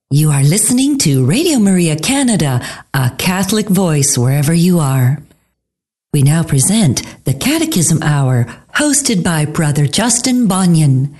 You are listening to Radio Maria Canada, a Catholic voice wherever you are. We now present the Catechism Hour, hosted by Brother Justin Bonnion.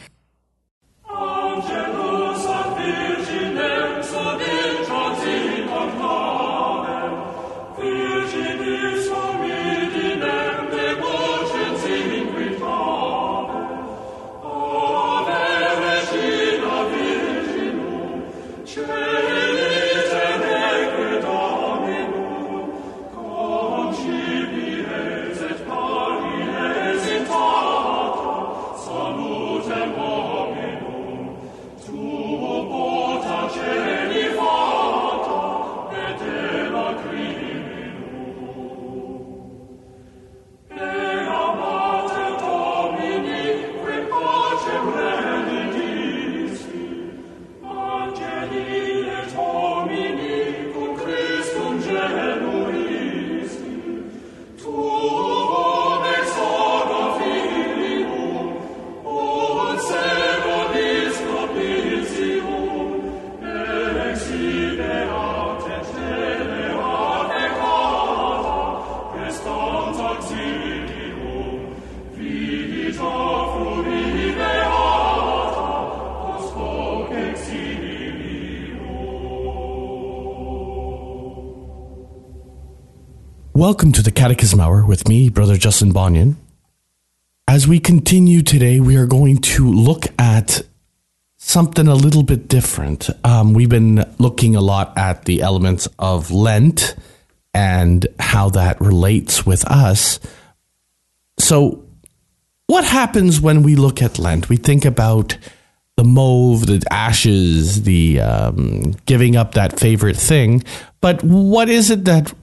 Welcome to the Catechism Hour with me, Brother Justin Bonnion. As we continue today, we are going to look at something a little bit different. We've been looking a lot at the elements of Lent and how that relates with us. So, what happens when we look at Lent? We think about the mauve, the ashes, the giving up that favorite thing. But what is it that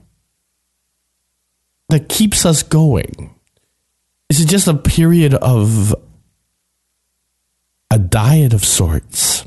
keeps us going? Is it just a period of a diet of sorts?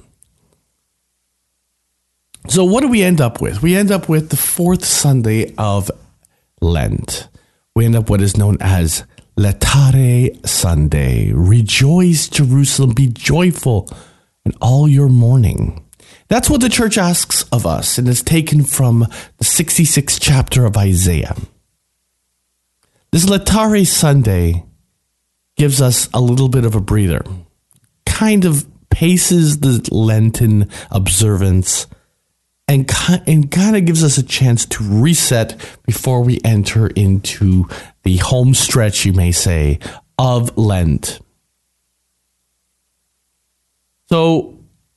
So what do we end up with? We end up with the fourth Sunday of Lent. We end up what is known as Laetare Sunday. Rejoice, Jerusalem, be joyful in all your mourning. That's what the church asks of us, and it's taken from the 66th chapter of Isaiah. This Laetare Sunday gives us a little bit of a breather, kind of paces the Lenten observance, and kind of gives us a chance to reset before we enter into the home stretch, you may say, of Lent. So,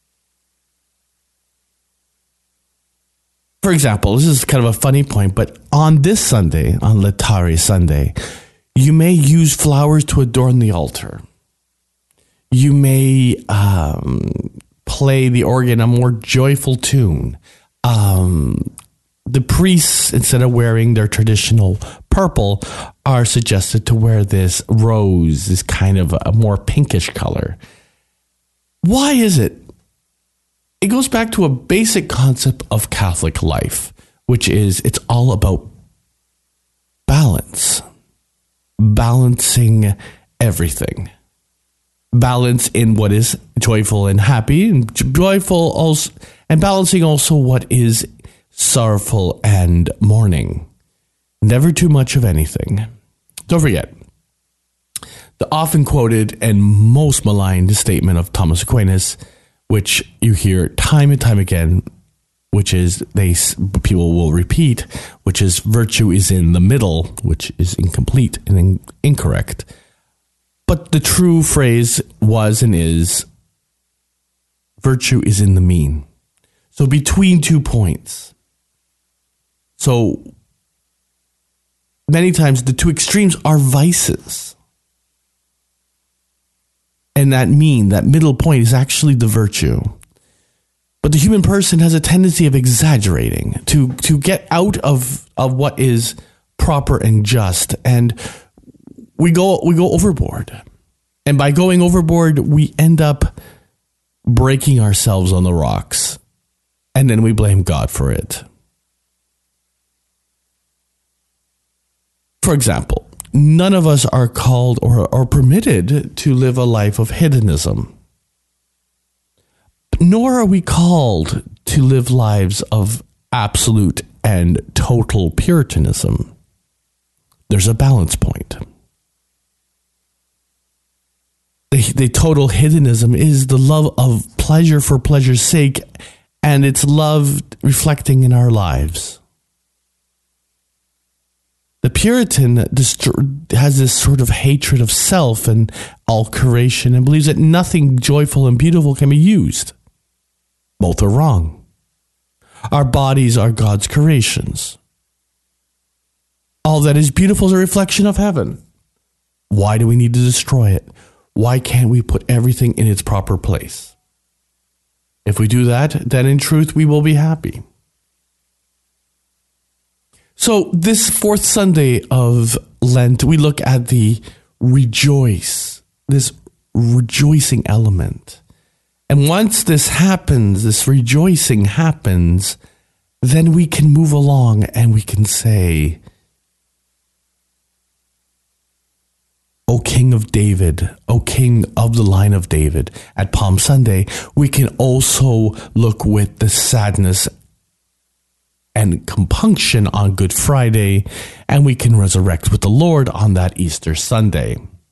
for example, this is kind of a funny point, but on this Sunday, on Laetare Sunday, you may use flowers to adorn the altar. You may play the organ a more joyful tune. The priests, instead of wearing their traditional purple, are suggested to wear this rose, this kind of a more pinkish color. Why is it? It goes back to a basic concept of Catholic life, which is it's all about balance. Balancing everything. Balance in what is joyful and happy, and joyful also, and balancing also what is sorrowful and mourning. Never too much of anything. Don't forget the often quoted and most maligned statement of Thomas Aquinas, which you hear time and time again, which is people will repeat, which is virtue is in the middle, which is incomplete and incorrect. But the true phrase was and is, virtue is in the mean. So between 2 points. So many times the two extremes are vices. And that middle point is actually the virtue. But the human person has a tendency of exaggerating, to get out of what is proper and just, and we go overboard. And by going overboard, we end up breaking ourselves on the rocks, and then we blame God for it. For example, none of us are called or permitted to live a life of hedonism. Nor are we called to live lives of absolute and total Puritanism. There's a balance point. The total hedonism is the love of pleasure for pleasure's sake, and it's love reflecting in our lives. The Puritan has this sort of hatred of self and all creation and believes that nothing joyful and beautiful can be used. Both are wrong. Our bodies are God's creations. All that is beautiful is a reflection of heaven. Why do we need to destroy it? Why can't we put everything in its proper place? If we do that, then in truth we will be happy. So this fourth Sunday of Lent, we look at the rejoice, this rejoicing element. And once this happens, this rejoicing happens, then we can move along and we can say, O King of David, O King of the line of David. At Palm Sunday, we can also look with the sadness and compunction on Good Friday, and we can resurrect with the Lord on that Easter Sunday.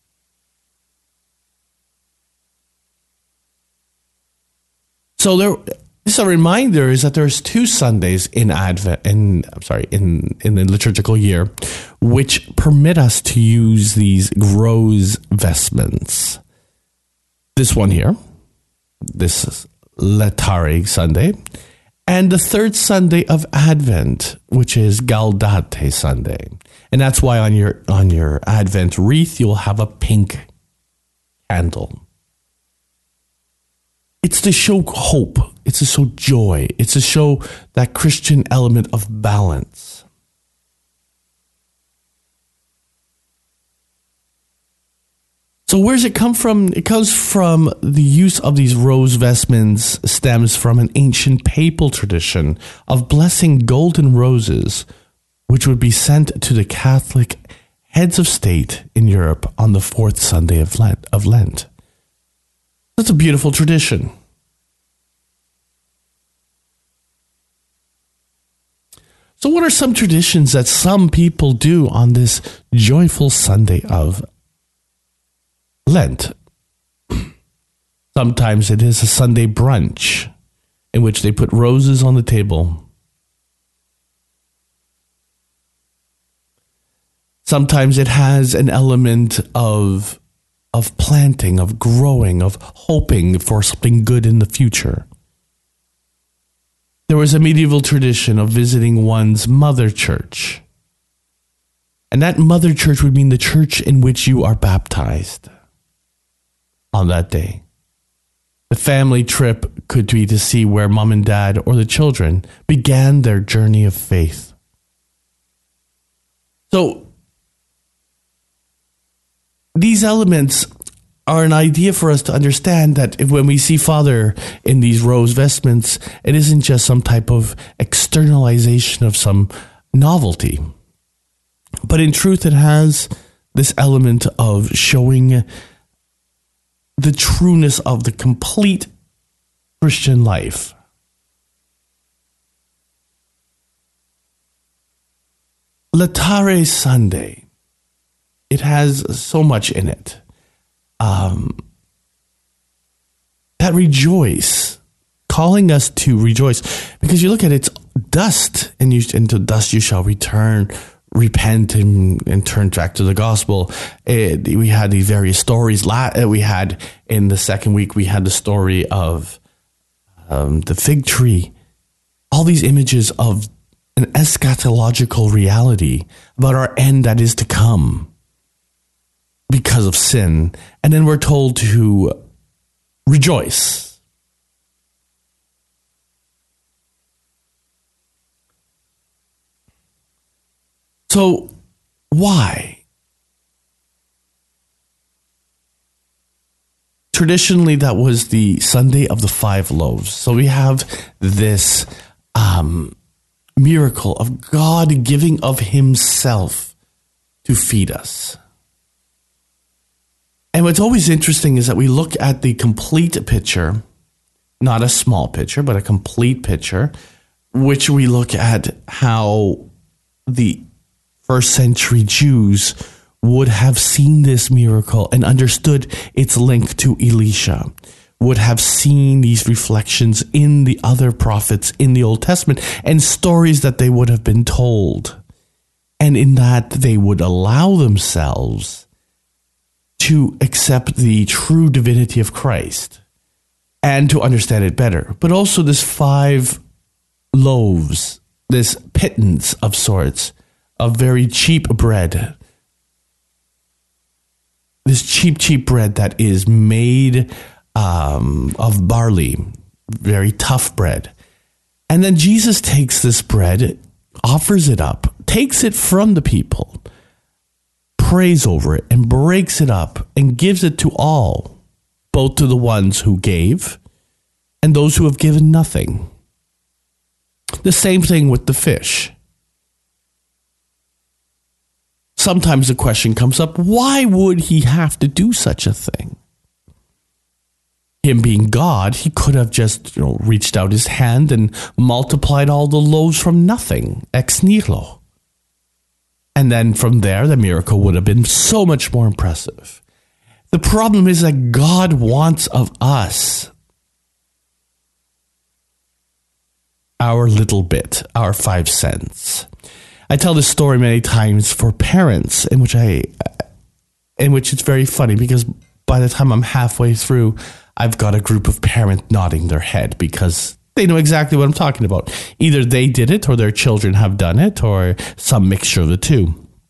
So just a reminder is that there's 2 Sundays in in the liturgical year, which permit us to use these rose vestments. This one here, this is Laetare Sunday, and the 3rd Sunday of Advent, which is Gaudete Sunday. And that's why on your Advent wreath, you'll have a pink candle. It's to show hope. It's to show joy. It's to show that Christian element of balance. So where does it come from? It comes from the use of these rose vestments stems from an ancient papal tradition of blessing golden roses, which would be sent to the Catholic heads of state in Europe on the 4th Sunday of Lent. That's a beautiful tradition. So what are some traditions that some people do on this joyful Sunday of Lent? Sometimes it is a Sunday brunch in which they put roses on the table. Sometimes it has an element of planting, of growing, of hoping for something good in the future. There was a medieval tradition of visiting one's mother church. And that mother church would mean the church in which you are baptized on that day. The family trip could be to see where mom and dad or the children began their journey of faith. So, these elements are an idea for us to understand that when we see Father in these rose vestments, it isn't just some type of externalization of some novelty. But in truth, it has this element of showing the trueness of the complete Christian life. Laetare Sunday. It has so much in it. That rejoice, calling us to rejoice. Because you look at it, it's dust, and into dust you shall return, repent, and turn back to the gospel. We had these various stories. We had, in the second week, we had the story of the fig tree. All these images of an eschatological reality about our end that is to come because of sin. And then we're told to rejoice. So, why? Traditionally, that was the Sunday of the 5 loaves. So we have this miracle of God giving of himself to feed us. And what's always interesting is that we look at the complete picture not a small picture, but a complete picture, which we look at how the first century Jews would have seen this miracle and understood its link to Elisha, would have seen these reflections in the other prophets in the Old Testament and stories that they would have been told. And in that, they would allow themselves to accept the true divinity of Christ and to understand it better. But also this 5 loaves, this pittance of sorts, of very cheap bread. This cheap bread that is made of barley, very tough bread. And then Jesus takes this bread, offers it up, takes it from the people, prays over it, and breaks it up and gives it to all, both to the ones who gave and those who have given nothing. The same thing with the fish. Sometimes the question comes up, why would he have to do such a thing? Him being God, he could have just, reached out his hand and multiplied all the loaves from nothing, ex nihilo. And then from there, the miracle would have been so much more impressive. The problem is that God wants of us our little bit, our 5 cents. I tell this story many times for parents, in which it's very funny because by the time I'm halfway through, I've got a group of parents nodding their head because they know exactly what I'm talking about. Either they did it or their children have done it or some mixture of the two.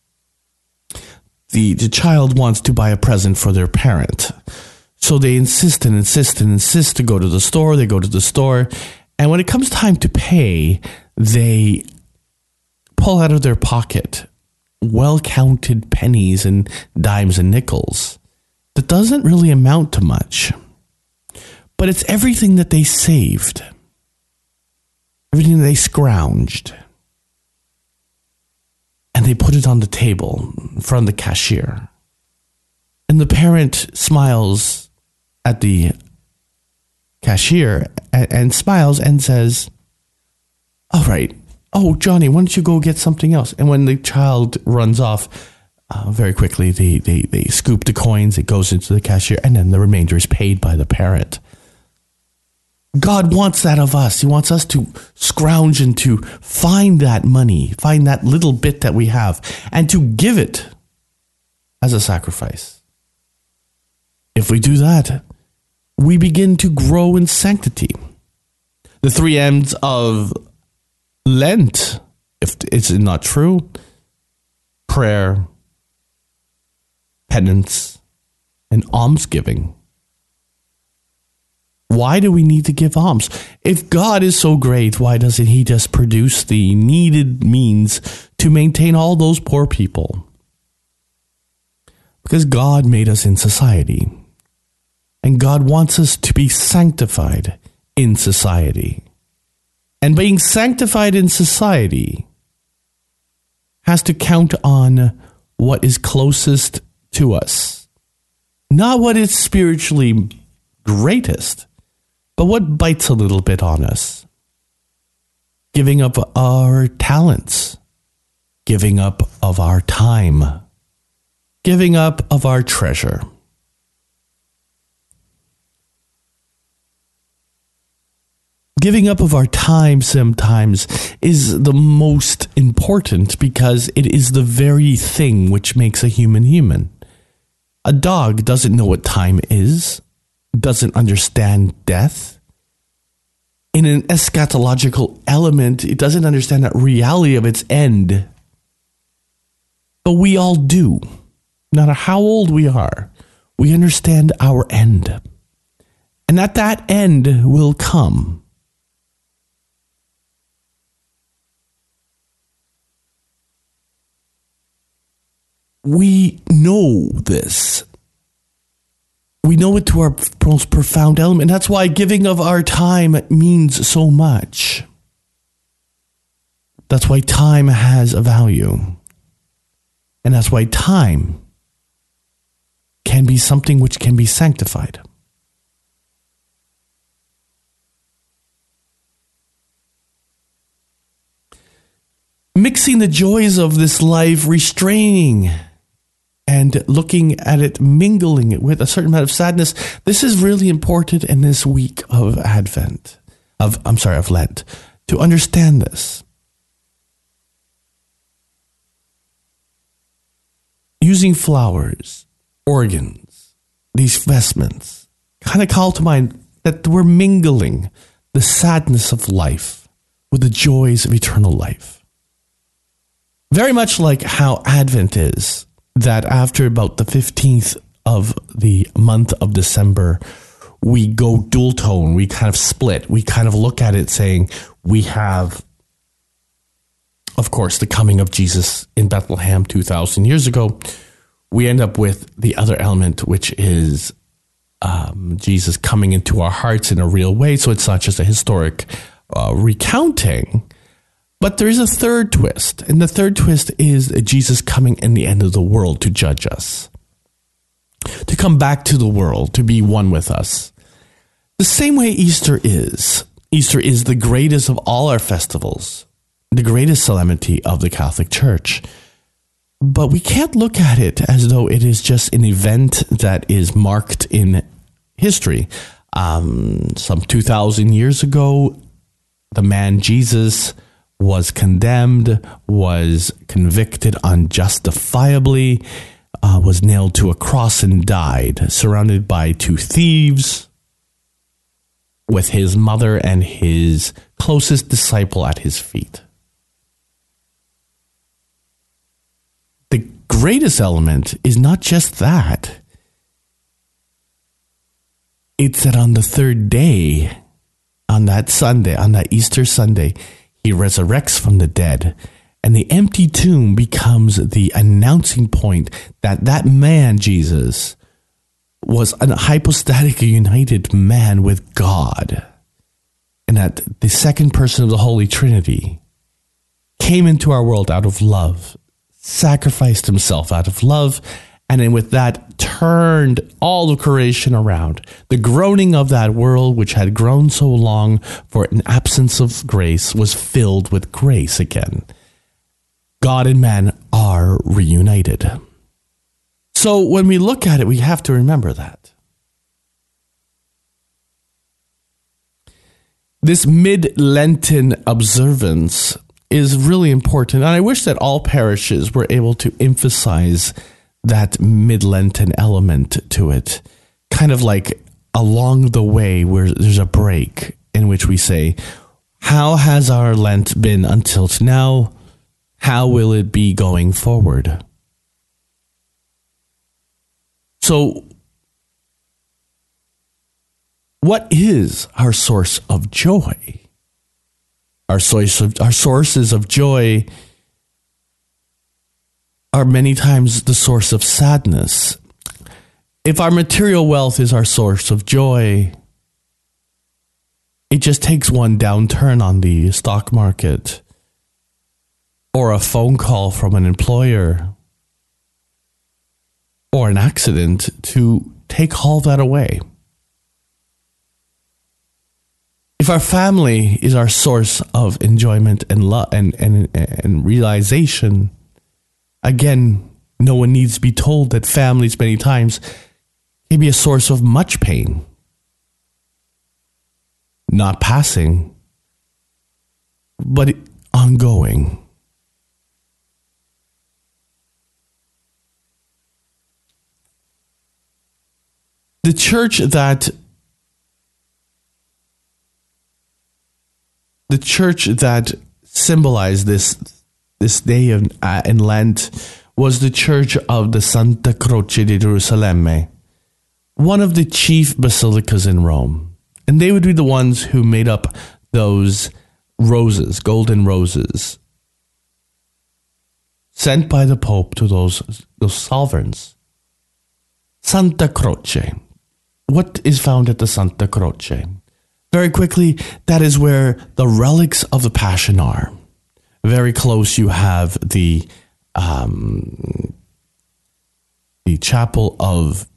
The child wants to buy a present for their parent. So they insist to go to the store. They go to the store. And when it comes time to pay, they pull out of their pocket well-counted pennies and dimes and nickels. That doesn't really amount to much. But it's everything that they saved. Everything they scrounged. And they put it on the table in front of the cashier. And the parent smiles at the cashier and smiles and says, all right, oh, Johnny, why don't you go get something else? And when the child runs off, very quickly, they scoop the coins, it goes into the cashier, and then the remainder is paid by the parent. God wants that of us. He wants us to scrounge and to find that money, find that little bit that we have, and to give it as a sacrifice. If we do that, we begin to grow in sanctity. The 3 M's of Lent, if it's not true, prayer, penance, and almsgiving. Why do we need to give alms? If God is so great, why doesn't he just produce the needed means to maintain all those poor people? Because God made us in society. And God wants us to be sanctified in society. And being sanctified in society has to count on what is closest to us. Not what is spiritually greatest, but what bites a little bit on us. Giving up our talents. Giving up of our time. Giving up of our treasure. Giving up of our time sometimes is the most important because it is the very thing which makes a human human. A dog doesn't know what time is, doesn't understand death. In an eschatological element, it doesn't understand that reality of its end. But we all do. No matter how old we are, we understand our end. And that end will come. We know this. We know it to our most profound element. That's why giving of our time means so much. That's why time has a value. And that's why time can be something which can be sanctified. mixing the joys of this life, restraining and looking at it, mingling it with a certain amount of sadness. This is really important in this week of Advent, of Lent, to understand this. Using flowers, organs, these vestments, kind of call to mind that we're mingling the sadness of life with the joys of eternal life. Very much like how Advent is, that after about the 15th of the month of December, we go dual tone, we kind of split, we kind of look at it saying we have, of course, the coming of Jesus in Bethlehem 2,000 years ago. We end up with the other element, which is Jesus coming into our hearts in a real way. So it's not just a historic recounting, but there is a third twist. And the third twist is Jesus coming in the end of the world to judge us, to come back to the world, to be one with us. The same way Easter is. Easter is the greatest of all our festivals, the greatest solemnity of the Catholic Church. But we can't look at it as though it is just an event that is marked in history. Some 2,000 years ago, the man Jesus was condemned, was convicted unjustifiably, was nailed to a cross and died, surrounded by two thieves, with his mother and his closest disciple at his feet. The greatest element is not just that. It's that on the third day, on that Sunday, on that Easter Sunday, he resurrects from the dead, and the empty tomb becomes the announcing point that that man, Jesus, was a hypostatic united man with God, and that the second person of the Holy Trinity came into our world out of love, sacrificed himself out of love, and then with that turned all of creation around. The groaning of that world, which had grown so long for an absence of grace, was filled with grace again. God and man are reunited. So when we look at it, we have to remember that. This mid-Lenten observance is really important, and I wish that all parishes were able to emphasize that mid-Lenten element to it, kind of like along the way where there's a break in which we say, how has our Lent been until now? How will it be going forward? So, what is our source of joy? Our sources of joy are many times the source of sadness. If our material wealth is our source of joy, it just takes one downturn on the stock market or a phone call from an employer or an accident to take all that away. If our family is our source of enjoyment and love and realization, again, no one needs to be told that families many times can be a source of much pain. Not passing, but ongoing. The church that symbolized this day in Lent was the Church of the Santa Croce di Gerusalemme, one of the chief basilicas in Rome. And they would be the ones who made up those roses, golden roses, sent by the Pope to those sovereigns. Santa Croce. What is found at the Santa Croce? Very quickly, that is where the relics of the Passion are. Very close, you have the chapel of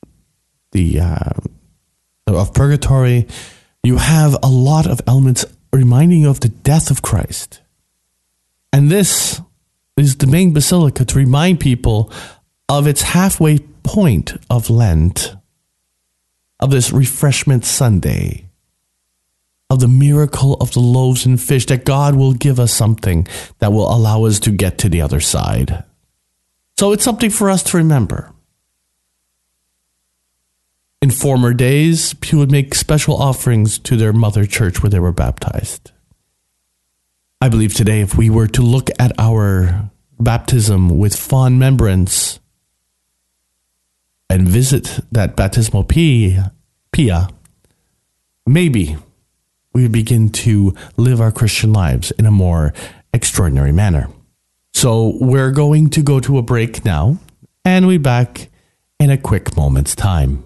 Purgatory. You have a lot of elements reminding you of the death of Christ. And this is the main basilica to remind people of its halfway point of Lent, of this refreshment Sunday, of the miracle of the loaves and fish, that God will give us something that will allow us to get to the other side. So it's something for us to remember. In former days, people would make special offerings to their mother church where they were baptized. I believe today, if we were to look at our baptism with fond remembrance and visit that baptismal pia, maybe we would begin to live our Christian lives in a more extraordinary manner. So we're going to go to a break now, and we'll be back in a quick moment's time.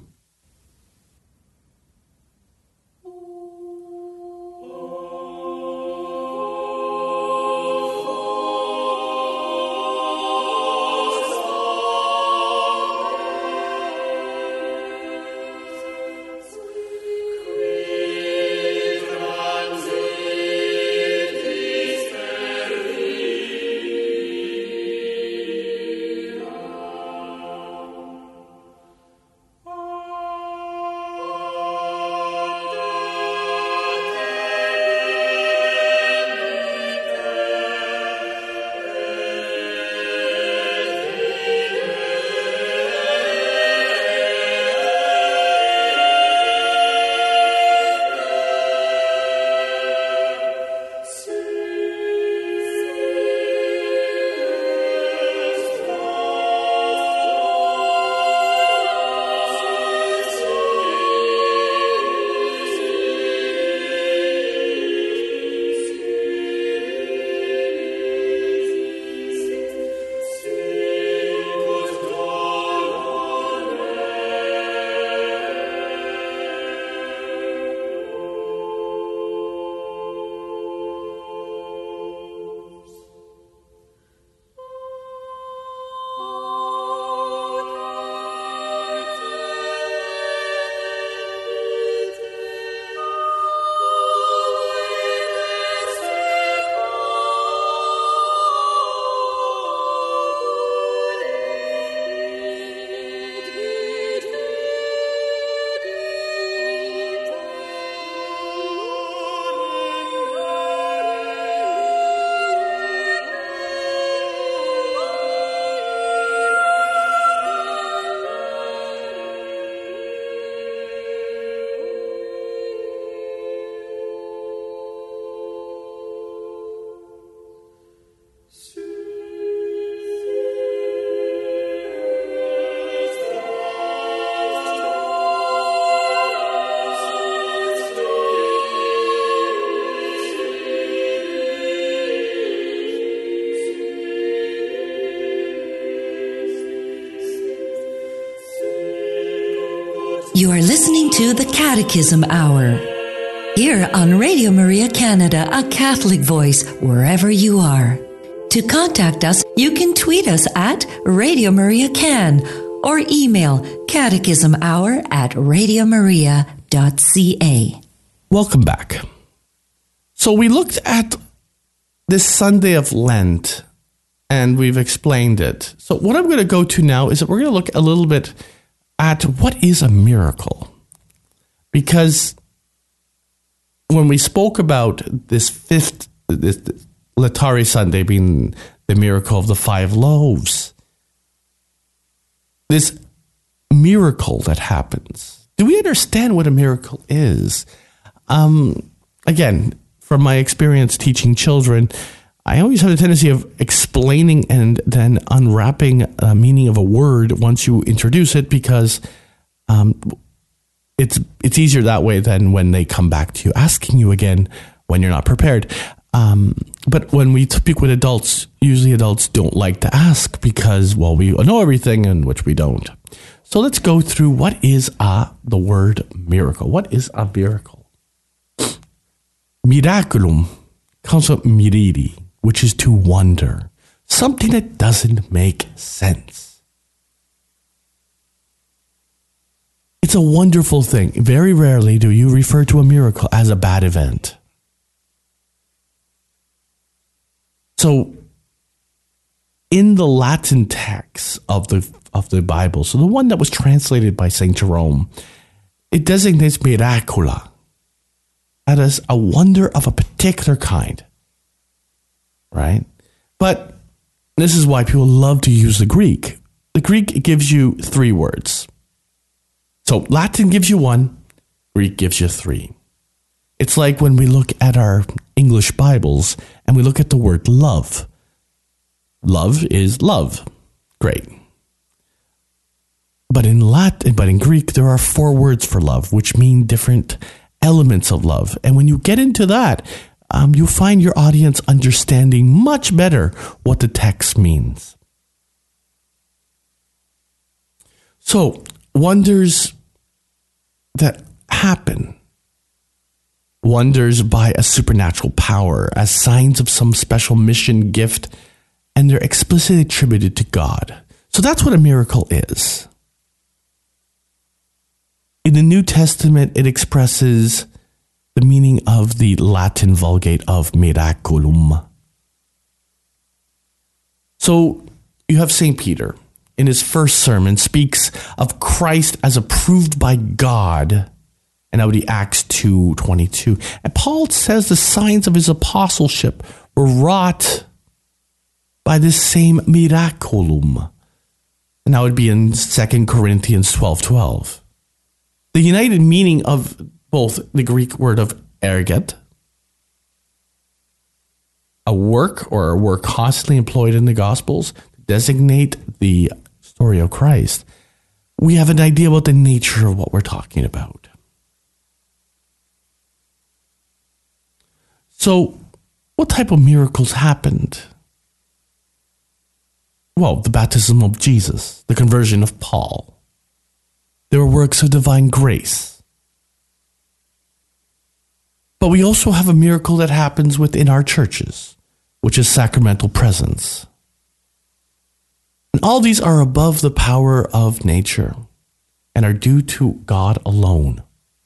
You are listening to the Catechism Hour, here on Radio Maria Canada, a Catholic voice wherever you are. To contact us, you can tweet us at Radio Maria Can or email catechismhour@radiomaria.ca. Welcome back. So we looked at this Sunday of Lent, and we've explained it. So what I'm going to go to now is that we're going to look a little bit at what is a miracle. Because when we spoke about this Laetare Sunday being the miracle of the 5 loaves, this miracle that happens, do we understand what a miracle is? Again, from my experience teaching children, I always have a tendency of explaining and then unwrapping a meaning of a word once you introduce it, because it's easier that way than when they come back to you, asking you again when you're not prepared. But when we speak with adults, usually adults don't like to ask because, well, we know everything, and which we don't. So let's go through what is the word miracle. What is a miracle? Miraculum comes from miriri, which is to wonder, something that doesn't make sense. It's a wonderful thing. Very rarely do you refer to a miracle as a bad event. So in the Latin text of the Bible, so the one that was translated by St. Jerome, it designates miracula as a wonder of a particular kind, right? But this is why people love to use the Greek. The Greek gives you 3 words. So Latin gives you 1, Greek gives you 3. It's like when we look at our English Bibles and we look at the word love. Love is love. Great. But in Greek, there are 4 words for love, which mean different elements of love. And when you get into that, you'll find your audience understanding much better what the text means. So, wonders that happen, wonders by a supernatural power as signs of some special mission, gift, and they're explicitly attributed to God. So that's what a miracle is. In the New Testament, it expresses the meaning of the Latin Vulgate of miraculum. So you have St. Peter, in his first sermon, speaks of Christ as approved by God, and that would be Acts 2:22. And Paul says the signs of his apostleship were wrought by this same miraculum, and that would be in 2 Corinthians 12:12. The united meaning of both the Greek word of erget, a work or a work constantly employed in the Gospels to designate the story of Christ, we have an idea about the nature of what we're talking about. So, what type of miracles happened? Well, the baptism of Jesus, the conversion of Paul. There were works of divine grace. But we also have a miracle that happens within our churches, which is sacramental presence. And all these are above the power of nature and are due to God alone.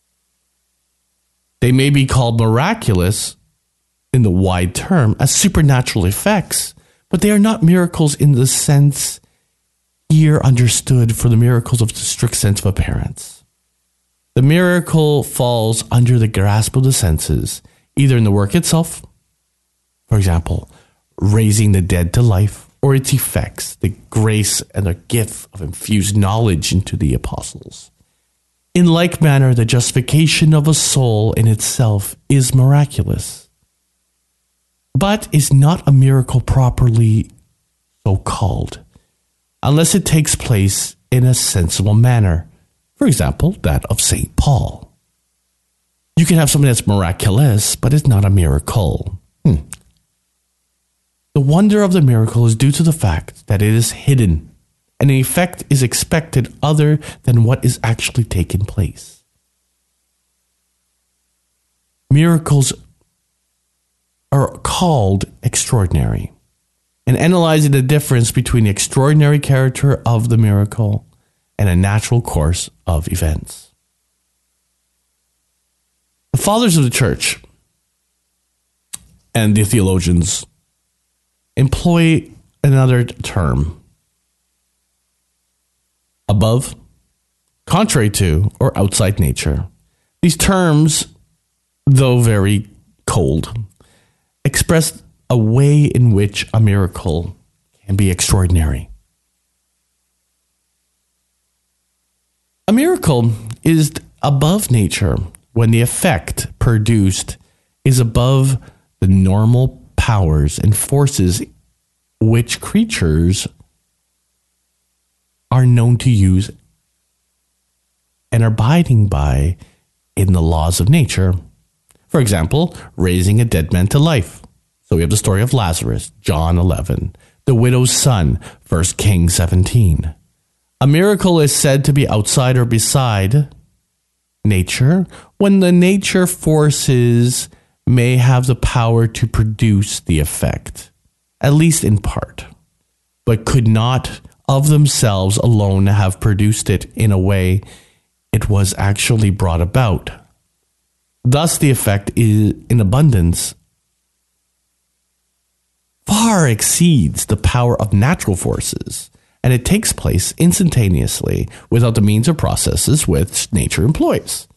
They may be called miraculous in the wide term as supernatural effects, but they are not miracles in the sense here understood for the miracles of the strict sense of appearance. The miracle falls under the grasp of the senses, either in the work itself, for example, raising the dead to life, or its effects, the grace and the gift of infused knowledge into the apostles. In like manner, the justification of a soul in itself is miraculous, but is not a miracle properly so called, unless it takes place in a sensible manner. For example, that of St. Paul. You can have something that's miraculous, but it's not a miracle. The wonder of the miracle is due to the fact that it is hidden, and the effect is expected other than what is actually taking place. Miracles are called extraordinary. And analyzing the difference between the extraordinary character of the miracle and a natural course of events. The fathers of the church and the theologians employ another term: above, contrary to, or outside nature. These terms, though very cold, express a way in which a miracle can be extraordinary. A miracle is above nature when the effect produced is above the normal powers and forces which creatures are known to use and are abiding by in the laws of nature. For example, raising a dead man to life. So we have the story of Lazarus, John 11. The widow's son, 1 Kings 17. A miracle is said to be outside or beside nature when the nature forces may have the power to produce the effect, at least in part, but could not of themselves alone have produced it in a way it was actually brought about. Thus the effect is in abundance far exceeds the power of natural forces, and it takes place instantaneously without the means or processes which nature employs.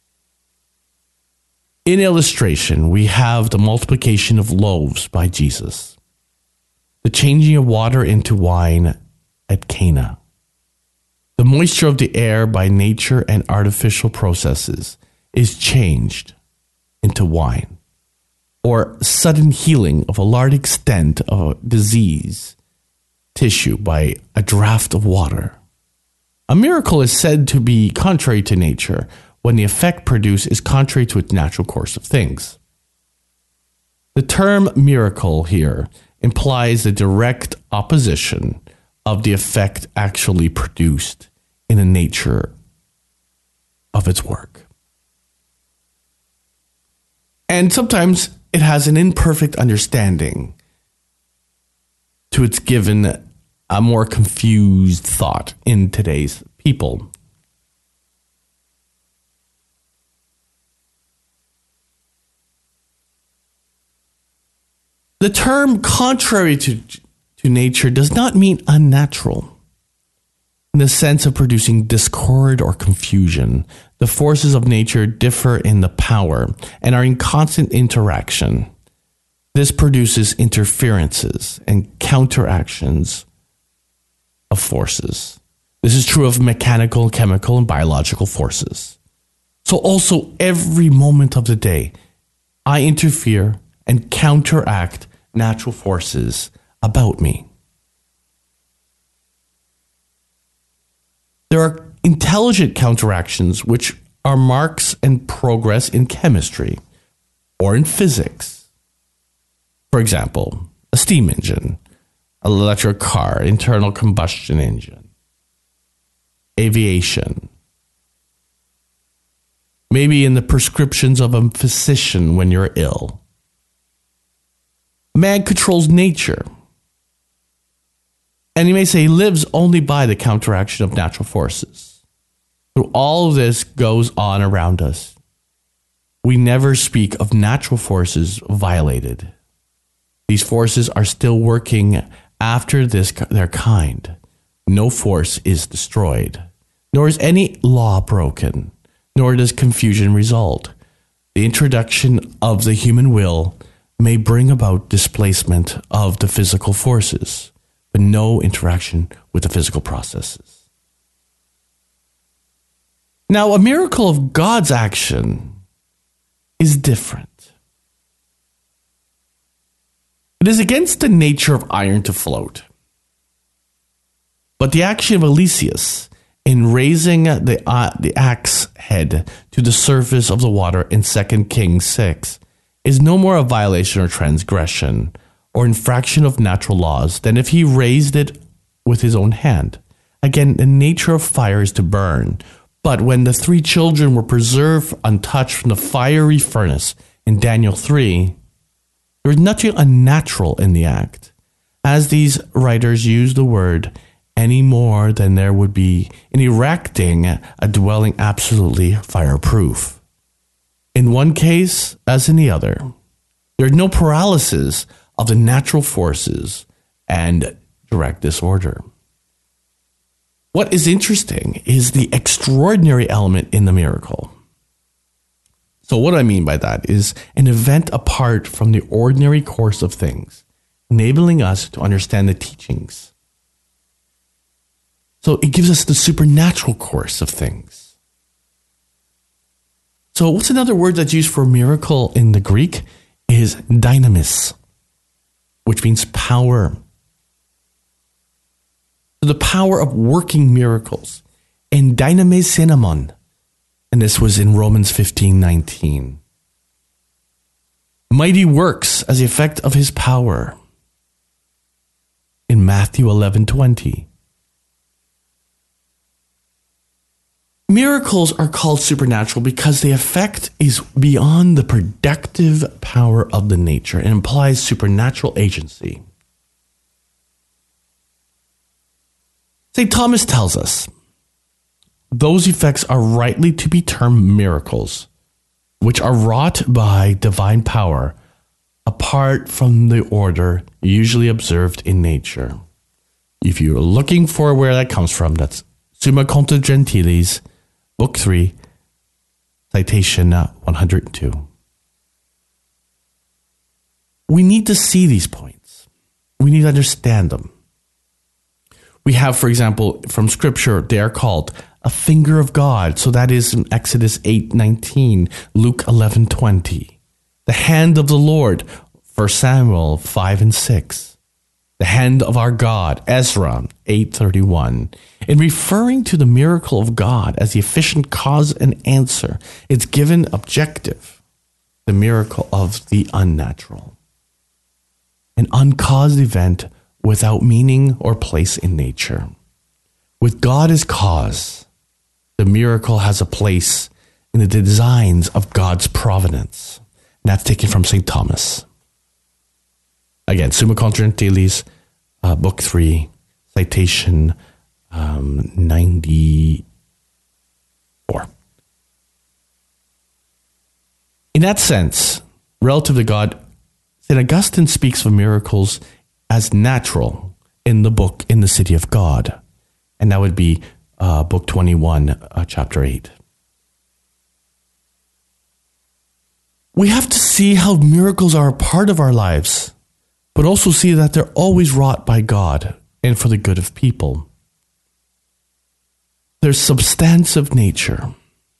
In illustration, we have the multiplication of loaves by Jesus, the changing of water into wine at Cana, the moisture of the air by nature and artificial processes is changed into wine, or sudden healing of a large extent of disease tissue by a draught of water. A miracle is said to be contrary to nature when the effect produced is contrary to its natural course of things. The term miracle here implies the direct opposition of the effect actually produced in the nature of its work. And sometimes it has an imperfect understanding to its given a more confused thought in today's people. The term contrary to nature does not mean unnatural in the sense of producing discord or confusion. The forces of nature differ in the power and are in constant interaction. This produces interferences and counteractions of forces. This is true of mechanical, chemical, and biological forces. So also every moment of the day, I interfere and counteract natural forces about me. There are intelligent counteractions which are marks and progress in chemistry or in physics. For example, a steam engine, an electric car, internal combustion engine, aviation. Maybe in the prescriptions of a physician when you're ill. Man controls nature. And you may say he lives only by the counteraction of natural forces. So all of this goes on around us. We never speak of natural forces violated. These forces are still working after their kind. No force is destroyed, nor is any law broken, nor does confusion result. The introduction of the human will may bring about displacement of the physical forces, but no interaction with the physical processes. Now, a miracle of God's action is different. It is against the nature of iron to float. But the action of Eliseus in raising the axe head to the surface of the water in 2 Kings 6 is no more a violation or transgression or infraction of natural laws than if he raised it with his own hand. Again, the nature of fire is to burn. But when the 3 children were preserved untouched from the fiery furnace in Daniel 3, there was nothing unnatural in the act, as these writers use the word any more than there would be in erecting a dwelling absolutely fireproof. In one case, as in the other, there is no paralysis of the natural forces and direct disorder. What is interesting is the extraordinary element in the miracle. So what I mean by that is an event apart from the ordinary course of things, enabling us to understand the teachings. So it gives us the supernatural course of things. So what's another word that's used for miracle in the Greek is dynamis, which means power. The power of working miracles. And dynamis cinnamon. And this was in Romans 15:19. Mighty works as the effect of his power. In Matthew 11:20. Miracles are called supernatural because the effect is beyond the productive power of the nature and implies supernatural agency. St. Thomas tells us, those effects are rightly to be termed miracles, which are wrought by divine power apart from the order usually observed in nature. If you're looking for where that comes from, that's Summa Contra Gentiles, Book 3, citation 102. We need to see these points. We need to understand them. We have, for example, from Scripture, they are called a finger of God. So that is in Exodus 8:19, Luke 11:20. The hand of the Lord, 1 Samuel 5 and 6. The hand of our God, Ezra 8:31. In referring to the miracle of God as the efficient cause and answer, it's given objective, the miracle of the unnatural. An uncaused event without meaning or place in nature. With God as cause, the miracle has a place in the designs of God's providence. And that's taken from St. Thomas. Again, Summa Contra Gentiles, Book 3, citation 94. In that sense, relative to God, St. Augustine speaks of miracles as natural in the book In the City of God. And that would be Book 21, Chapter 8. We have to see how miracles are a part of our lives, but also see that they're always wrought by God and for the good of people. Their substantive nature.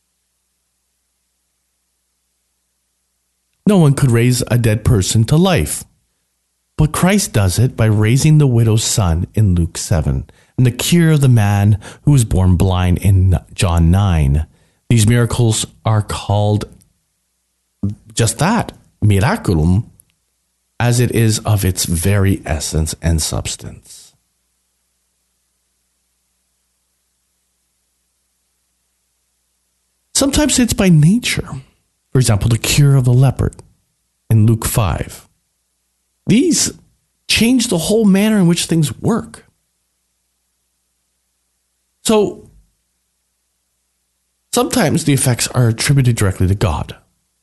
No one could raise a dead person to life, but Christ does it by raising the widow's son in Luke 7, and the cure of the man who was born blind in John 9. These miracles are called just that, miraculum, as it is of its very essence and substance. Sometimes it's by nature. For example, the cure of the leopard in Luke 5. These change the whole manner in which things work. So, sometimes the effects are attributed directly to God.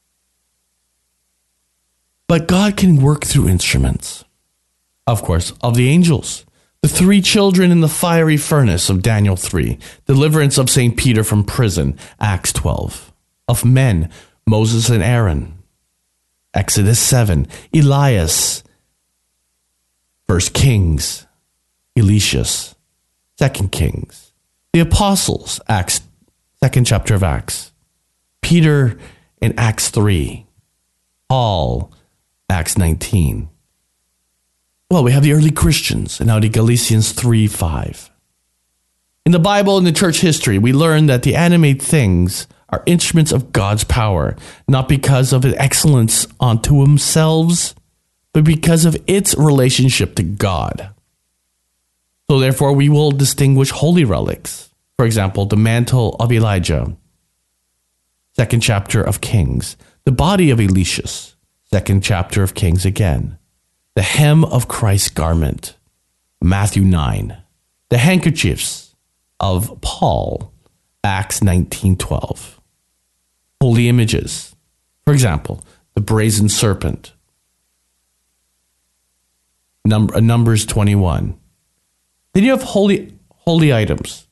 But God can work through instruments. Of course, of the angels. The 3 children in the fiery furnace of Daniel 3. Deliverance of St. Peter from prison, Acts 12. Of men, Moses and Aaron, Exodus 7. Elias, 1 Kings, Elisha, 2 Kings. The apostles, Acts, 2nd chapter of Acts. Peter in Acts 3. Paul, Acts 19. Well, we have the early Christians, and now the Galatians 3:5. In the Bible and the church history, we learn that the animate things are instruments of God's power, not because of its excellence unto themselves, but because of its relationship to God. So therefore, we will distinguish holy relics. For example, the mantle of Elijah, 2nd chapter of Kings. The body of Elisha, 2nd chapter of Kings again. The hem of Christ's garment, Matthew 9. The handkerchiefs of Paul, Acts 19:12. Holy images. For example, the brazen serpent, Numbers 21. Then you have holy items.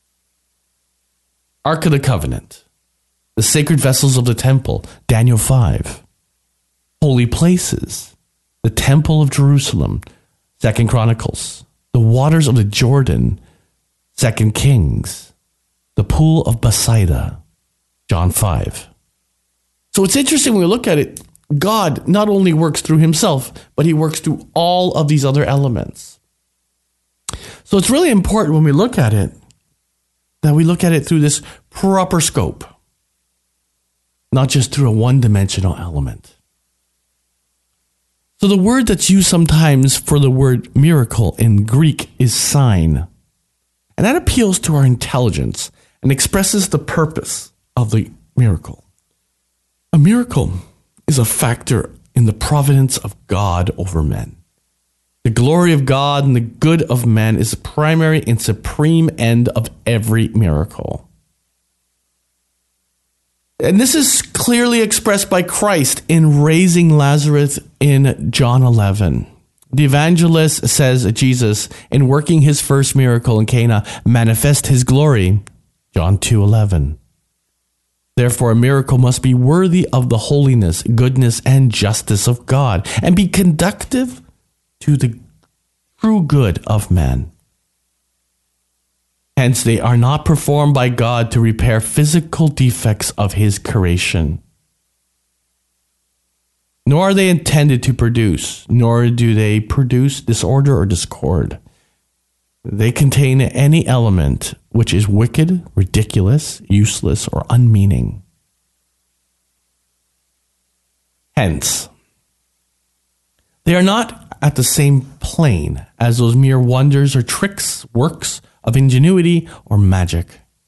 Ark of the Covenant. The sacred vessels of the temple, Daniel 5. Holy places. The Temple of Jerusalem, 2nd Chronicles. The waters of the Jordan, 2nd Kings. The pool of Bethsaida, John 5. So it's interesting when we look at it, God not only works through himself, but he works through all of these other elements. So it's really important when we look at it, that we look at it through this proper scope, not just through a one-dimensional element. So the word that's used sometimes for the word miracle in Greek is sign. And that appeals to our intelligence and expresses the purpose of the miracle. A miracle is a factor in the providence of God over men. The glory of God and the good of men is the primary and supreme end of every miracle. And this is clearly expressed by Christ in raising Lazarus in John 11. The evangelist says Jesus, in working his first miracle in Cana, manifest his glory, John 2:11. Therefore, a miracle must be worthy of the holiness, goodness, and justice of God, and be conducive to the true good of man. Hence, they are not performed by God to repair physical defects of his creation. Nor are they intended to produce, nor do they produce disorder or discord. They contain any element which is wicked, ridiculous, useless, or unmeaning. Hence, they are not at the same plane as those mere wonders or tricks, works of ingenuity or magic.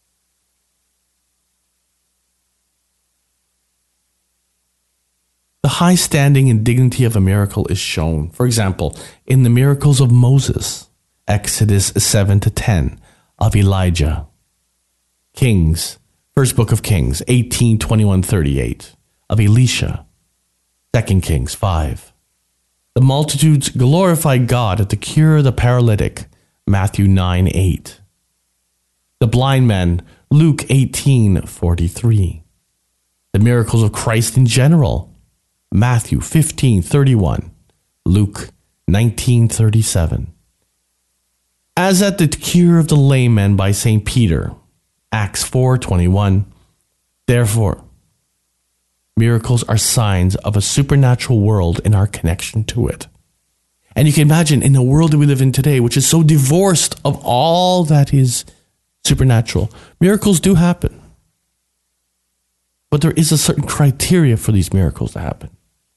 The high standing and dignity of a miracle is shown, for example, in the miracles of Moses, Exodus 7-10, of Elijah, Kings, First Book of Kings, 18:21-38, of Elisha, 2 Kings 5. The multitudes glorified God at the cure of the paralytic, Matthew 9:8. The blind man, Luke 18:43. The miracles of Christ in general, Matthew 15:31, Luke 19:37. As at the cure of the lame man by St. Peter, Acts 4:21. Therefore, miracles are signs of a supernatural world in our connection to it. And you can imagine in the world that we live in today, which is so divorced of all that is supernatural, miracles do happen. But there is a certain criteria for these miracles to happen.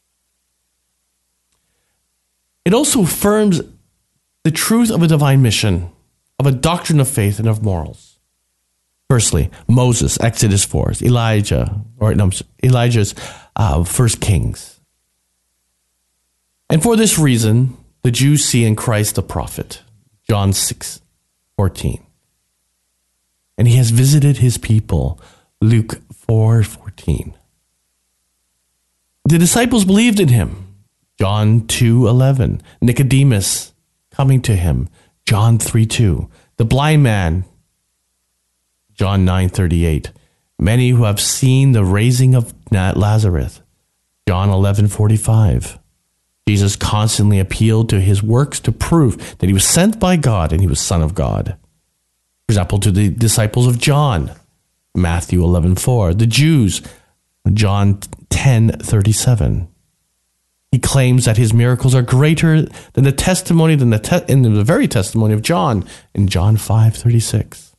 It also affirms the truth of a divine mission, of a doctrine of faith and of morals. Firstly, Moses, Exodus 4, Elijah's 1 Kings. And for this reason, the Jews see in Christ a prophet, John 6:14. And he has visited his people, Luke 4:14. The disciples believed in him, John 2:11. Nicodemus coming to him, John 3:2. The blind man, John 9:38. Many who have seen the raising of Lazarus, John 11:45. Jesus constantly appealed to his works to prove that he was sent by God and he was Son of God. For example, to the disciples of John, Matthew 11:4. The Jews, John 10:37. He claims that his miracles are greater than the testimony, in the very testimony of John, in John 5:36.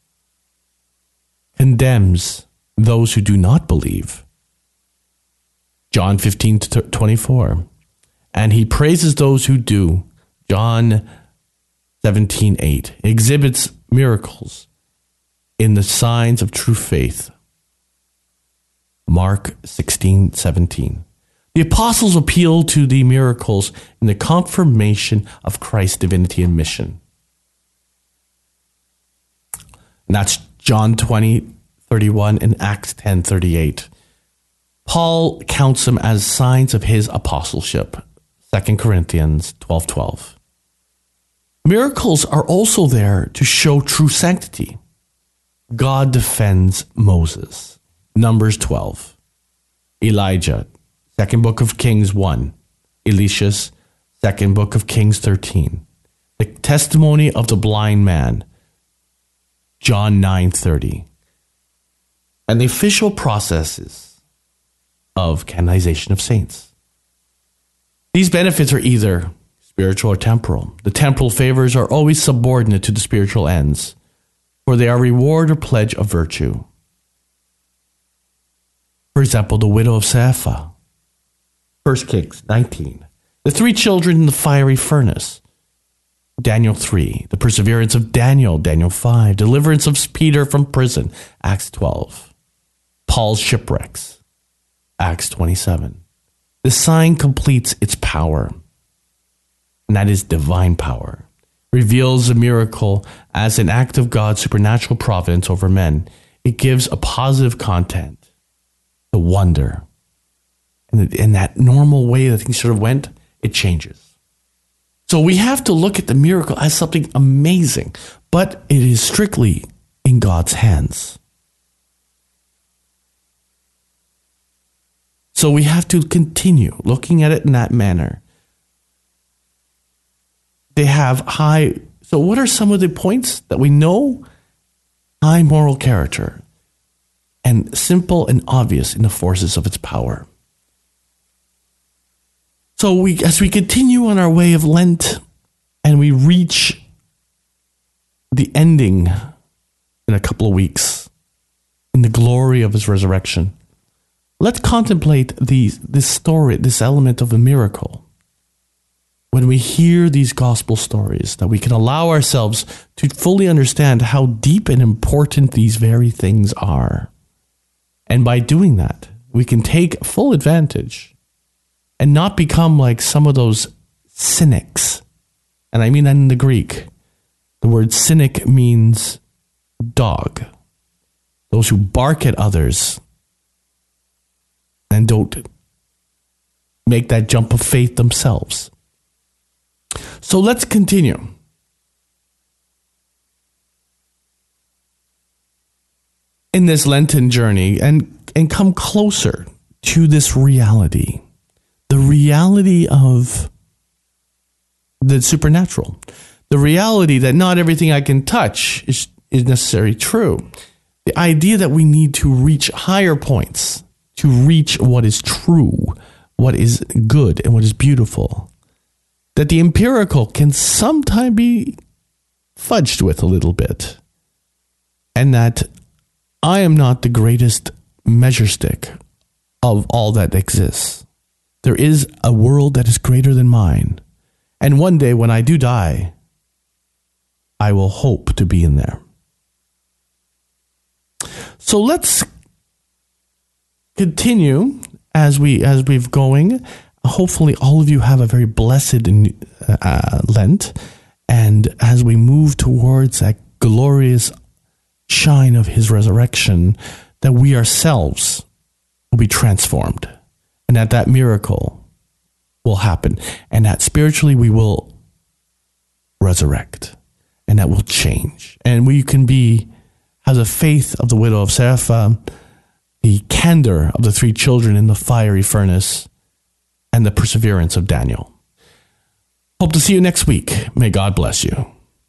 Condemns those who do not believe, John 15:24. And he praises those who do, John 17:8. Exhibits miracles in the signs of true faith, Mark 16:17. The apostles appeal to the miracles in the confirmation of Christ's divinity and mission. And that's John 20:31 and Acts 10:38. Paul counts them as signs of his apostleship, 2 Corinthians 12:12. Miracles are also there to show true sanctity. God defends Moses, Numbers 12. Elijah, 2nd Book of Kings 1. Elisha's 2nd Book of Kings 13. The testimony of the blind man, John 9:30. And the official processes of canonization of saints. These benefits are either spiritual or temporal. The temporal favors are always subordinate to the spiritual ends, for they are reward or pledge of virtue. For example, the widow of Zarephath, 1 Kings 19. The 3 children in the fiery furnace, Daniel 3. The perseverance of Daniel, Daniel 5. Deliverance of Peter from prison, Acts 12. Paul's shipwrecks, Acts 27. The sign completes its power, and that is divine power. Reveals a miracle as an act of God's supernatural providence over men. It gives a positive content. the wonder. And in that normal way that things sort of went, it changes. So we have to look at the miracle as something amazing, but it is strictly in God's hands. So we have to continue looking at it in that manner. They have high... So what are some of the points that we know? High moral character and simple and obvious in the forces of its power. So as we continue on our way of Lent and we reach the ending in a couple of weeks in the glory of his resurrection, let's contemplate this story, this element of a miracle. When we hear these gospel stories, that we can allow ourselves to fully understand how deep and important these very things are. And by doing that, we can take full advantage and not become like some of those cynics. And I mean that in the Greek. The word cynic means dog. Those who bark at others and don't make that jump of faith themselves. So let's continue. In this Lenten journey and come closer to this reality. The reality of the supernatural. The reality that not everything I can touch is necessarily true. The idea that we need to reach higher points, to reach what is true, what is good, and what is beautiful. That the empirical can sometimes be fudged with a little bit. And that I am not the greatest measure stick of all that exists. There is a world that is greater than mine. And one day when I do die, I will hope to be in there. So let's continue as we've going. Hopefully all of you have a very blessed Lent. And as we move towards that glorious shine of his resurrection, that we ourselves will be transformed. And that miracle will happen. And that spiritually we will resurrect. And that will change. And we can have the faith of the widow of Zarephath, the candor of the 3 children in the fiery furnace, and the perseverance of Daniel. Hope to see you next week. May God bless you.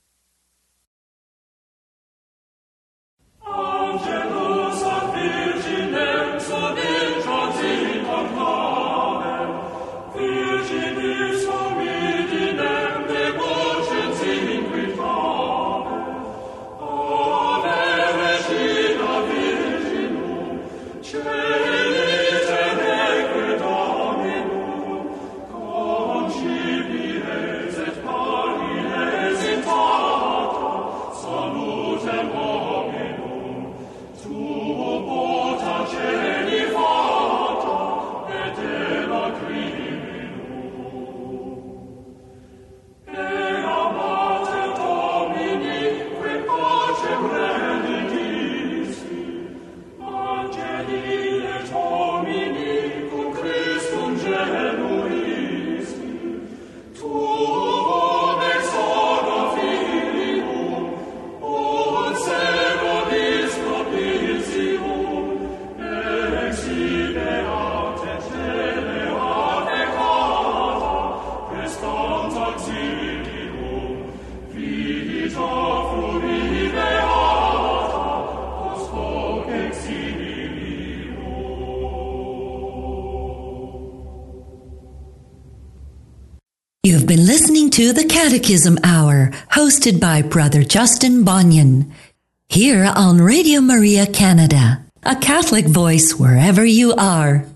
You've been listening to the Catechism Hour, hosted by Brother Justin Bonnion, here on Radio Maria Canada, a Catholic voice wherever you are.